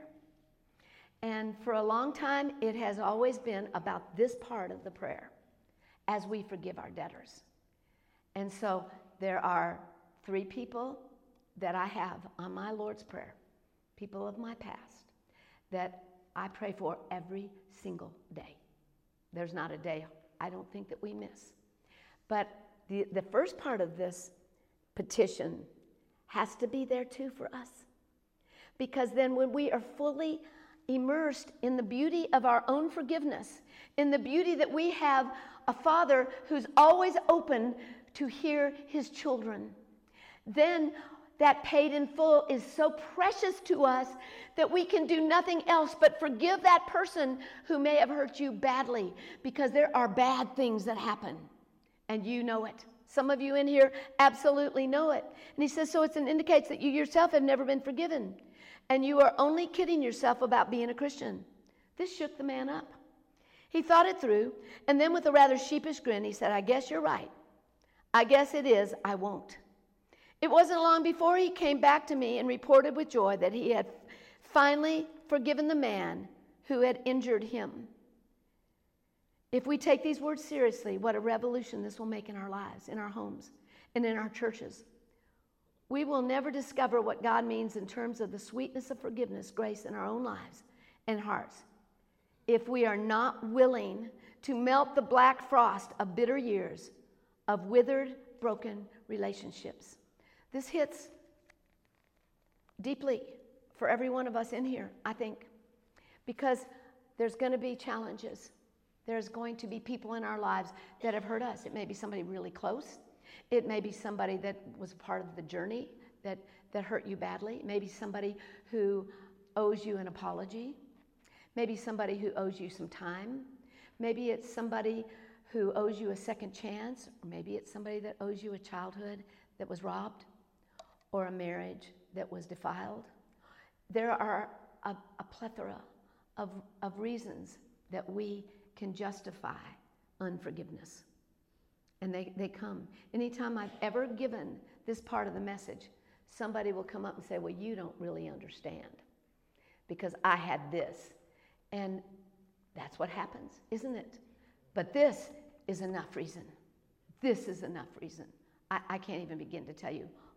And for a long time, it has always been about this part of the prayer, as we forgive our debtors. And so there are three people that I have on my Lord's Prayer, people of my past, that I pray for every single day. There's not a day I don't think that we miss. But the, the first part of this petition has to be there too for us. Because then when we are fully immersed in the beauty of our own forgiveness, in the beauty that we have a Father who's always open to hear his children, then that paid in full is so precious to us that we can do nothing else but forgive that person who may have hurt you badly, because there are bad things that happen, and you know it. Some of you in here absolutely know it. And he says, so it indicates that you yourself have never been forgiven, and you are only kidding yourself about being a Christian. This shook the man up. He thought it through, and then with a rather sheepish grin, he said, I guess you're right. I guess it is, I won't. It wasn't long before he came back to me and reported with joy that he had finally forgiven the man who had injured him. If we take these words seriously, what a revolution this will make in our lives, in our homes, and in our churches. We will never discover what God means in terms of the sweetness of forgiveness, grace in our own lives and hearts, if we are not willing to melt the black frost of bitter years of withered, broken relationships. This hits deeply for every one of us in here, I think, because there's going to be challenges. There's going to be people in our lives that have hurt us. It may be somebody really close. It may be somebody that was part of the journey that, that hurt you badly. It may be somebody who owes you an apology. Maybe somebody who owes you some time. Maybe it's somebody who owes you a second chance. Or maybe it's somebody that owes you a childhood that was robbed, or a marriage that was defiled. There are a, a plethora of, of reasons that we can justify unforgiveness. And they, they come. Anytime I've ever given this part of the message, somebody will come up and say, well, you don't really understand, because I had this. And that's what happens, isn't it? But this is enough reason. This is enough reason. I, I can't even begin to tell you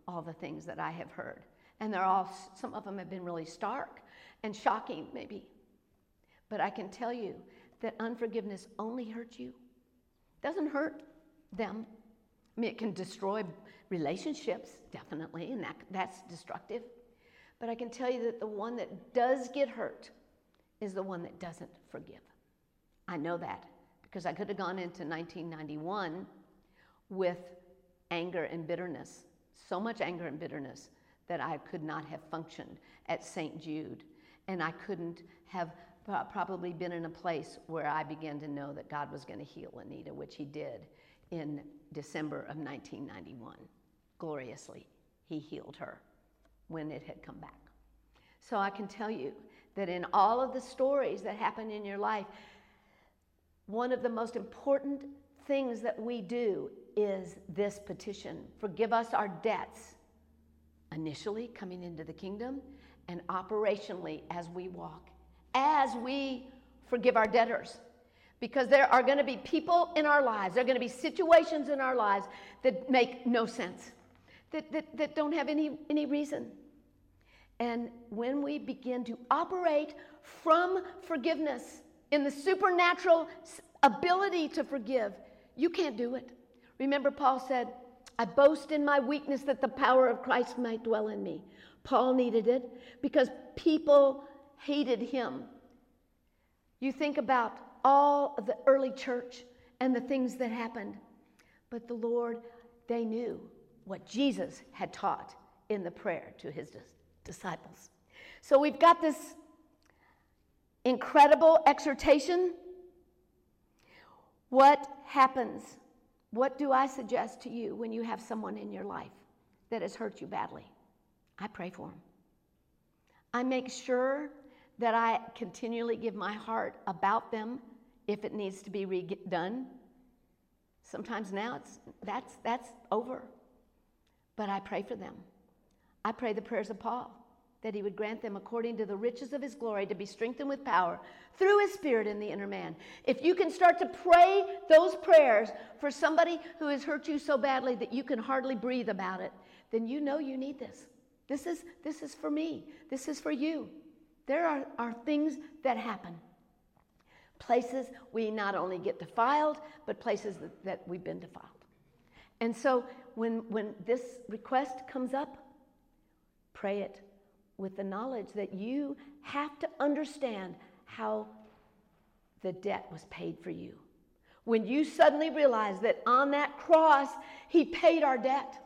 all the things that I have heard. And they're all, some of them have been really stark and shocking, maybe. But I can tell you that unforgiveness only hurts you. It doesn't hurt them. I mean, it can destroy relationships, definitely, and that, that's destructive. But I can tell you that the one that does get hurt is the one that doesn't forgive. I know that because I could have gone into nineteen ninety-one with anger and bitterness, so much anger and bitterness that I could not have functioned at Saint Jude. And I couldn't have probably been in a place where I began to know that God was going to heal Anita, which he did in December of nineteen ninety-one. Gloriously, he healed her when it had come back. So I can tell you that in all of the stories that happen in your life, one of the most important things that we do is this petition. Forgive us our debts, initially coming into the kingdom, and operationally as we walk, as we forgive our debtors. Because there are going to be people in our lives, there are going to be situations in our lives that make no sense, that, that, that don't have any, any reason. And when we begin to operate from forgiveness, in the supernatural ability to forgive, you can't do it. Remember, Paul said, I boast in my weakness that the power of Christ might dwell in me. Paul needed it because people hated him. You think about all of the early church and the things that happened. But the Lord, they knew what Jesus had taught in the prayer to his dis- disciples. So we've got this incredible exhortation. What happens? What do I suggest to you when you have someone in your life that has hurt you badly? I pray for them. I make sure that I continually give my heart about them if it needs to be redone. Sometimes now it's that's that's over. But I pray for them. I pray the prayers of Paul, that he would grant them according to the riches of his glory to be strengthened with power through his Spirit in the inner man. If you can start to pray those prayers for somebody who has hurt you so badly that you can hardly breathe about it, then you know you need this. This is, this is for me. This is for you. There are, are things that happen. Places we not only get defiled, but places that, that we've been defiled. And so when, when this request comes up, pray it with the knowledge that you have to understand how the debt was paid for you. When you suddenly realize that on that cross, he paid our debt.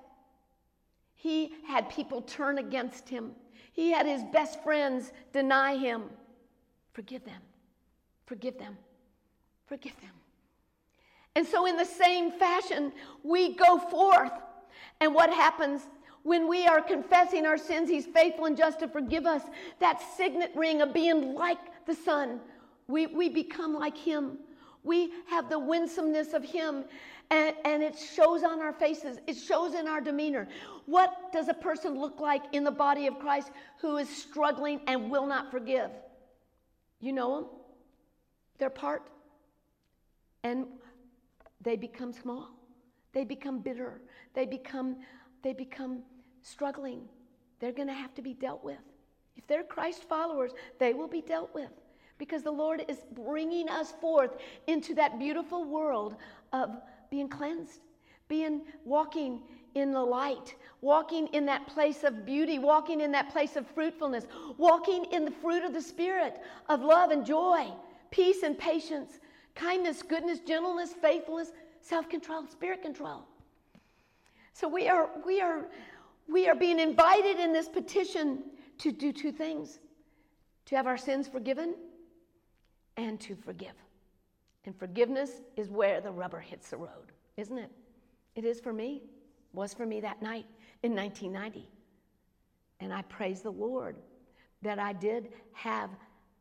He had people turn against him. He had his best friends deny him. Forgive them. Forgive them. Forgive them. And so in the same fashion, we go forth. And what happens? When we are confessing our sins, he's faithful and just to forgive us. That signet ring of being like the Son. We, we become like him. We have the winsomeness of him. And, and it shows on our faces. It shows in our demeanor. What does a person look like in the body of Christ who is struggling and will not forgive? You know them. They're part. And they become small. They become bitter. They become... They become struggling. They're going to have to be dealt with. If they're Christ followers, they will be dealt with because the Lord is bringing us forth into that beautiful world of being cleansed, being walking in the light, walking in that place of beauty, walking in that place of fruitfulness, walking in the fruit of the Spirit of love and joy, peace and patience, kindness, goodness, gentleness, faithfulness, self-control, spirit control. So we are, we are, we are being invited in this petition to do two things: to have our sins forgiven and to forgive. And forgiveness is where the rubber hits the road, isn't it? It is for me. It was for me that night in nineteen ninety. And I praise the Lord that I did have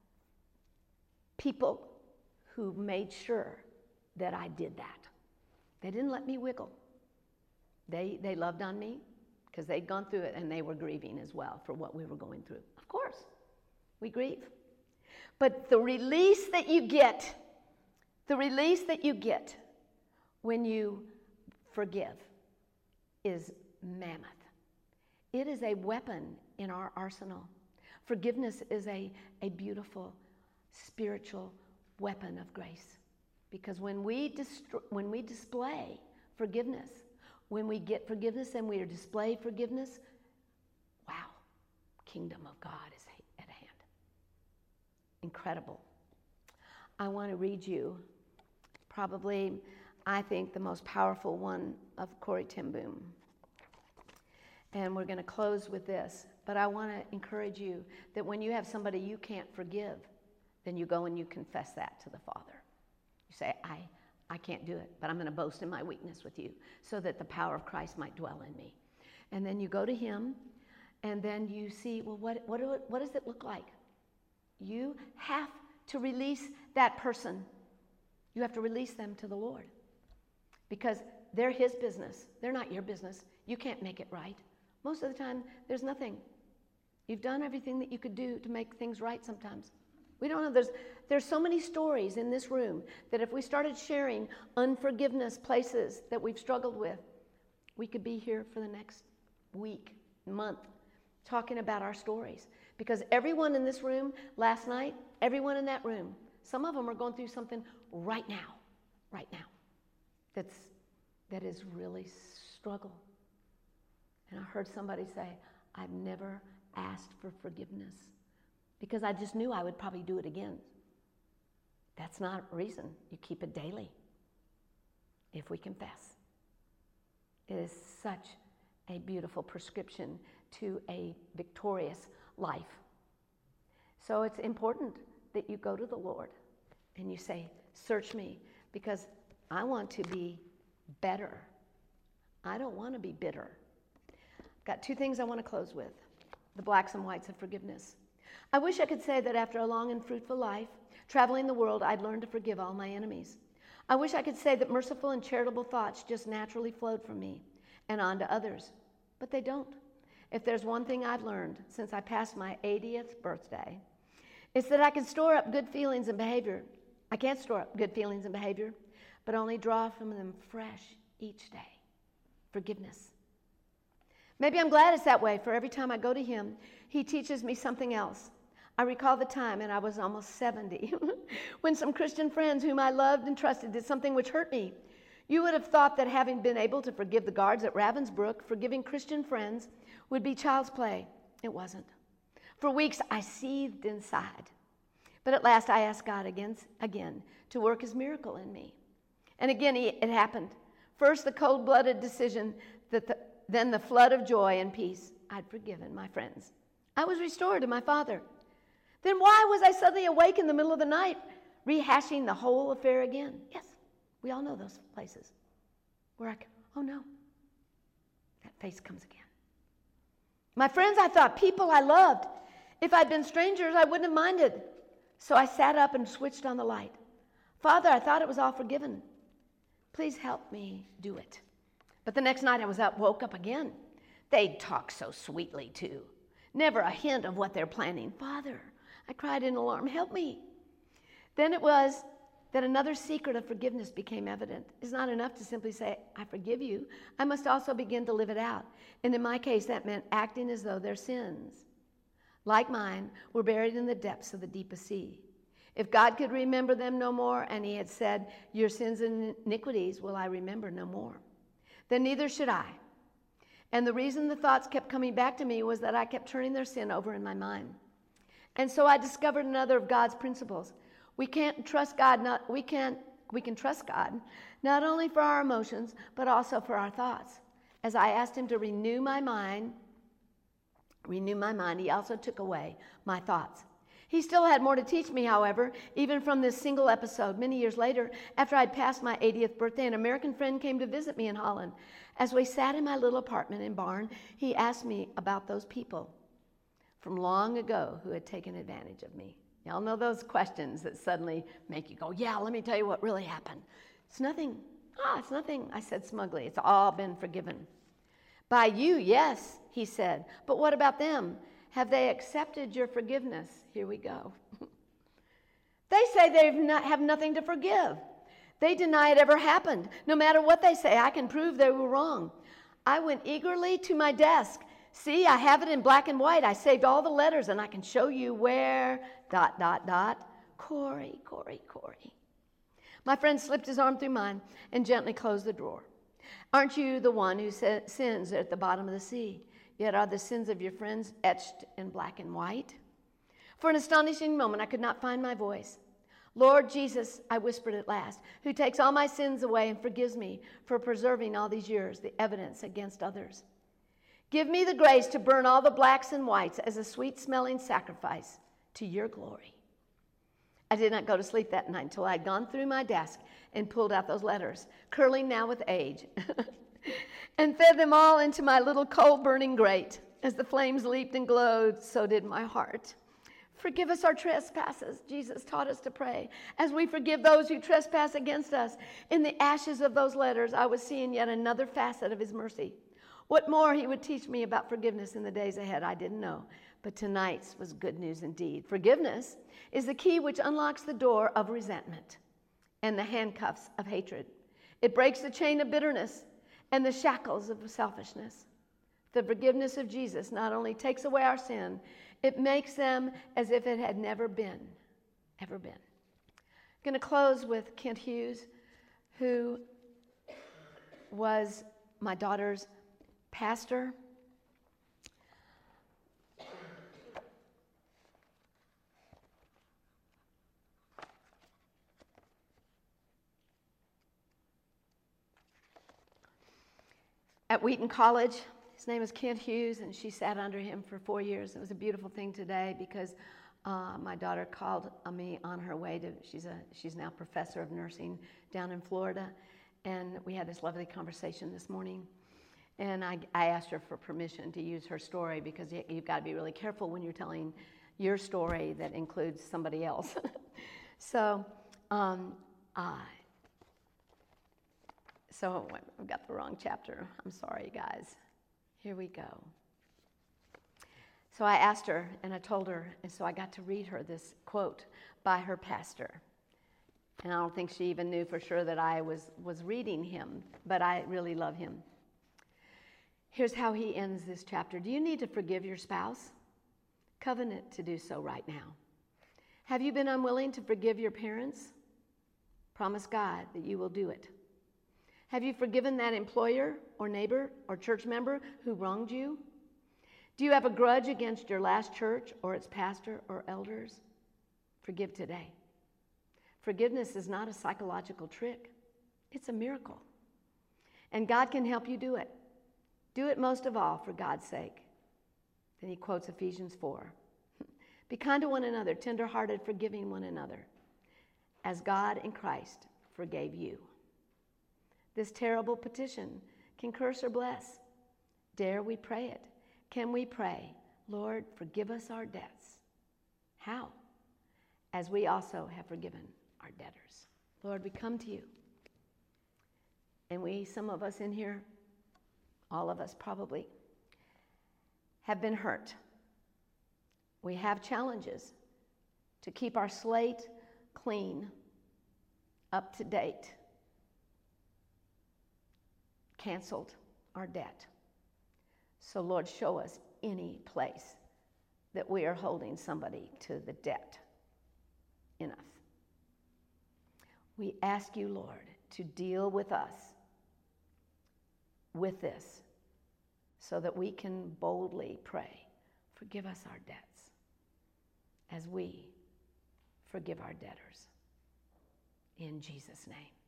people who made sure that I did that. They didn't let me wiggle. They they loved on me because they'd gone through it and they were grieving as well for what we were going through. Of course, we grieve. But the release that you get, the release that you get when you forgive is mammoth. It is a weapon in our arsenal. Forgiveness is a, a beautiful spiritual weapon of grace. Because when we distro- when we display forgiveness, when we get forgiveness and we display forgiveness, wow, kingdom of God is at hand. Incredible. I want to read you probably, I think, the most powerful one of Corrie ten Boom. And we're going to close with this. But I want to encourage you that when you have somebody you can't forgive, then you go and you confess that to the Father. You say, I, I can't do it, but I'm going to boast in my weakness with you so that the power of Christ might dwell in me. And then you go to him, and then you see, well, what, what, do it, what does it look like? You have to release that person. You have to release them to the Lord because they're his business. They're not your business. You can't make it right. Most of the time, there's nothing. You've done everything that you could do to make things right sometimes. We don't know. There's, there's so many stories in this room that if we started sharing unforgiveness places that we've struggled with, we could be here for the next week, month, talking about our stories. Because everyone in this room last night, everyone in that room, some of them are going through something right now, right now, that's, that is really struggle. And I heard somebody say, I've never asked for forgiveness because I just knew I would probably do it again. That's not a reason. You keep it daily if we confess. It is such a beautiful prescription to a victorious life. So it's important that you go to the Lord and you say, search me because I want to be better. I don't want to be bitter. Got two things I want to close with. The blacks and whites of forgiveness. I wish I could say that after a long and fruitful life, traveling the world, I'd learned to forgive all my enemies. I wish I could say that merciful and charitable thoughts just naturally flowed from me and on to others, but they don't. If there's one thing I've learned since I passed my eightieth birthday, it's that I can store up good feelings and behavior. I can't store up good feelings and behavior, but only draw from them fresh each day. Forgiveness. Maybe I'm glad it's that way, for every time I go to him, he teaches me something else. I recall the time, and I was almost seventy, when some Christian friends whom I loved and trusted did something which hurt me. You would have thought that having been able to forgive the guards at Ravensbrück, forgiving Christian friends would be child's play. It wasn't. For weeks, I seethed inside. But at last, I asked God again, again to work his miracle in me. And again, he, it happened. First, the cold-blooded decision, that the, then the flood of joy and peace. I'd forgiven my friends. I was restored to my Father. Then why was I suddenly awake in the middle of the night, rehashing the whole affair again? Yes, we all know those places where I, oh no, that face comes again. My friends, I thought, people I loved. If I'd been strangers, I wouldn't have minded. So I sat up and switched on the light. Father, I thought it was all forgiven. Please help me do it. But the next night I was up, woke up again. They'd talk so sweetly too. Never a hint of what they're planning. Father, I cried in alarm, help me. Then it was that another secret of forgiveness became evident. It's not enough to simply say, I forgive you. I must also begin to live it out. And in my case, that meant acting as though their sins, like mine, were buried in the depths of the deepest sea. If God could remember them no more, and he had said, your sins and iniquities will I remember no more, then neither should I. And the reason the thoughts kept coming back to me was that I kept turning their sin over in my mind. And so I discovered another of God's principles. We can't trust God, not, we can't, we can trust God, not only for our emotions, but also for our thoughts. As I asked him to renew my mind, renew my mind, he also took away my thoughts. He still had more to teach me, however, even from this single episode. Many years later, after I'd passed my eightieth birthday, an American friend came to visit me in Holland. As we sat in my little apartment in Barn, he asked me about those people from long ago who had taken advantage of me. Y'all know those questions that suddenly make you go, yeah, let me tell you what really happened. It's nothing. Ah, it's nothing, I said smugly. It's all been forgiven. By you, yes, he said. But what about them? Have they accepted your forgiveness? Here we go. They say they not, have nothing to forgive. They deny it ever happened. No matter what they say, I can prove they were wrong. I went eagerly to my desk, See, I have it in black and white. I saved all the letters, and I can show you where, dot, dot, dot. Corey, Corey, Corey. My friend slipped his arm through mine and gently closed the drawer. Aren't you the one who sins at the bottom of the sea? Yet are the sins of your friends etched in black and white? For an astonishing moment, I could not find my voice. Lord Jesus, I whispered at last, who takes all my sins away and forgives me for preserving all these years the evidence against others. Give me the grace to burn all the blacks and whites as a sweet-smelling sacrifice to your glory. I did not go to sleep that night until I had gone through my desk and pulled out those letters, curling now with age, and fed them all into my little coal-burning grate. As the flames leaped and glowed, so did my heart. Forgive us our trespasses, Jesus taught us to pray, as we forgive those who trespass against us. In the ashes of those letters, I was seeing yet another facet of his mercy. What more he would teach me about forgiveness in the days ahead, I didn't know. But tonight's was good news indeed. Forgiveness is the key which unlocks the door of resentment and the handcuffs of hatred. It breaks the chain of bitterness and the shackles of selfishness. The forgiveness of Jesus not only takes away our sin, it makes them as if it had never been, ever been. I'm going to close with Kent Hughes, who was my daughter's pastor. At Wheaton College. His name is Kent Hughes, and she sat under him for four years. It was a beautiful thing today because uh, my daughter called me on her way to, she's a she's now professor of nursing down in Florida, and we had this lovely conversation this morning. And I, I asked her for permission to use her story because you, you've got to be really careful when you're telling your story that includes somebody else. so, um, uh, so I've got the wrong chapter. I'm sorry, guys. Here we go. So I asked her, and I told her, and so I got to read her this quote by her pastor. And I don't think she even knew for sure that I was, was reading him, but I really love him. Here's how he ends this chapter. Do you need to forgive your spouse? Covenant to do so right now. Have you been unwilling to forgive your parents? Promise God that you will do it. Have you forgiven that employer or neighbor or church member who wronged you? Do you have a grudge against your last church or its pastor or elders? Forgive today. Forgiveness is not a psychological trick. It's a miracle. And God can help you do it. Do it most of all for God's sake. Then he quotes Ephesians four. Be kind to one another, tender-hearted, forgiving one another, as God in Christ forgave you. This terrible petition can curse or bless. Dare we pray it? Can we pray, Lord, forgive us our debts? How? As we also have forgiven our debtors. Lord, we come to you. And we, some of us in here, all of us probably, have been hurt. We have challenges to keep our slate clean, up to date, canceled our debt. So Lord, show us any place that we are holding somebody to the debt enough. We ask you, Lord, to deal with us with this so that we can boldly pray, forgive us our debts as we forgive our debtors. In Jesus' name.